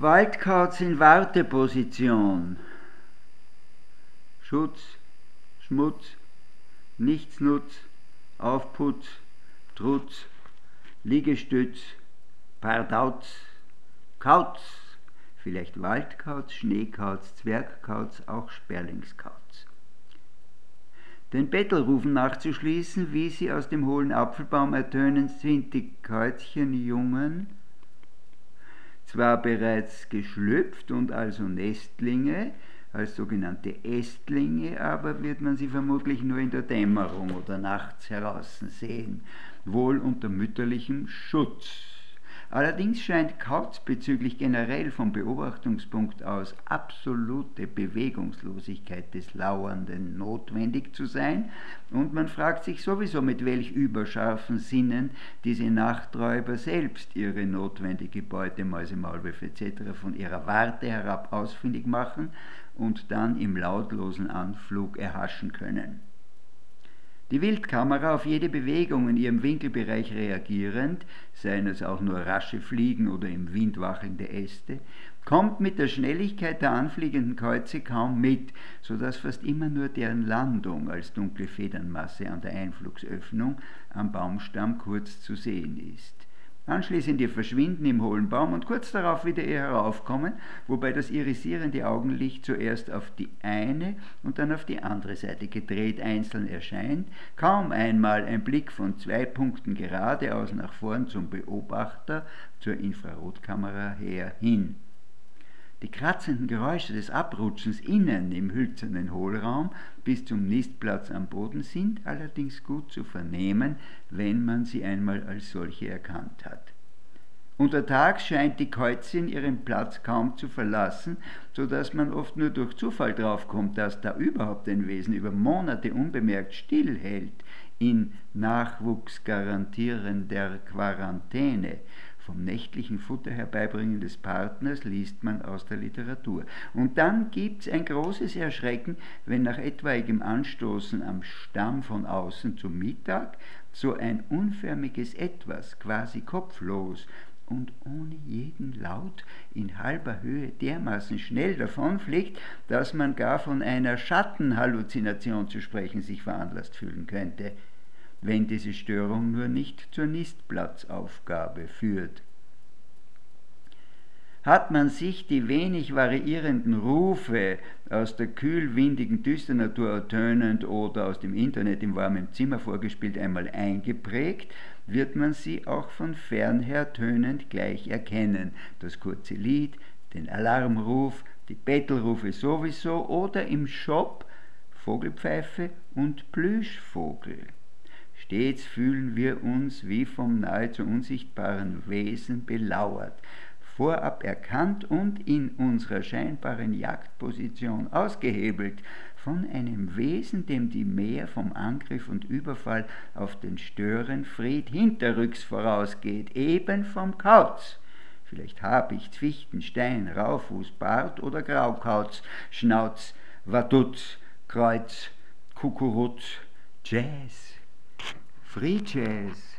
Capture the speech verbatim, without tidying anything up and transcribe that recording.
Waldkauz in Warteposition. Schutz, Schmutz, Nichtsnutz, Aufputz, Trutz, Liegestütz, Pardauz, Kauz, vielleicht Waldkauz, Schneekauz, Zwergkauz, auch Sperlingskauz. Den Bettelrufen nachzuschließen, wie sie aus dem hohlen Apfelbaum ertönen, sind die Käuzchenjungen zwar bereits geschlüpft und also Nestlinge, als sogenannte Ästlinge, aber wird man sie vermutlich nur in der Dämmerung oder nachts heraus sehen, wohl unter mütterlichem Schutz. Allerdings scheint Kauz bezüglich generell vom Beobachtungspunkt aus absolute Bewegungslosigkeit des Lauernden notwendig zu sein, und man fragt sich sowieso, mit welch überscharfen Sinnen diese Nachträuber selbst ihre notwendige Beute, Mäuse, Maulwürfe et cetera von ihrer Warte herab ausfindig machen und dann im lautlosen Anflug erhaschen können. Die Wildkamera, auf jede Bewegung in ihrem Winkelbereich reagierend, seien es auch nur rasche Fliegen oder im Wind wachelnde Äste, kommt mit der Schnelligkeit der anfliegenden Käuze kaum mit, so dass fast immer nur deren Landung als dunkle Federnmasse an der Einflugsöffnung am Baumstamm kurz zu sehen ist. Anschließend ihr Verschwinden im hohlen Baum und kurz darauf wieder ihr Heraufkommen, wobei das irisierende Augenlicht zuerst auf die eine und dann auf die andere Seite gedreht einzeln erscheint, kaum einmal ein Blick von zwei Punkten geradeaus nach vorn zum Beobachter, zur Infrarotkamera her hin. Die kratzenden Geräusche des Abrutschens innen im hölzernen Hohlraum bis zum Nistplatz am Boden sind allerdings gut zu vernehmen, wenn man sie einmal als solche erkannt hat. Untertags scheint die Käuzin ihren Platz kaum zu verlassen, so dass man oft nur durch Zufall draufkommt, dass da überhaupt ein Wesen über Monate unbemerkt stillhält, in nachwuchsgarantierender Quarantäne. Vom nächtlichen Futter herbeibringen des Partners liest man aus der Literatur. Und dann gibt's ein großes Erschrecken, wenn nach etwaigem Anstoßen am Stamm von außen zum Mittag so ein unförmiges Etwas, quasi kopflos und ohne jeden Laut in halber Höhe dermaßen schnell davonfliegt, dass man gar von einer Schattenhalluzination zu sprechen sich veranlasst fühlen könnte, wenn diese Störung nur nicht zur Nistplatzaufgabe führt. Hat man sich die wenig variierenden Rufe aus der kühlwindigen Düsternatur ertönend oder aus dem Internet im warmen Zimmer vorgespielt einmal eingeprägt, wird man sie auch von fernher tönend gleich erkennen. Das kurze Lied, den Alarmruf, die Bettelrufe sowieso oder im Shop Vogelpfeife und Plüschvogel. Stets fühlen wir uns wie vom nahezu unsichtbaren Wesen belauert, vorab erkannt und in unserer scheinbaren Jagdposition ausgehebelt von einem Wesen, dem die Mähr vom Angriff und Überfall auf den Störenfried hinterrücks vorausgeht, eben vom Kauz. Vielleicht Habicht, Fichten, Stein, Raufuß, Bart oder Graukauz, Schnauz, Waduz, Kreuz, Kukuruz, Jazz. Free Jazz.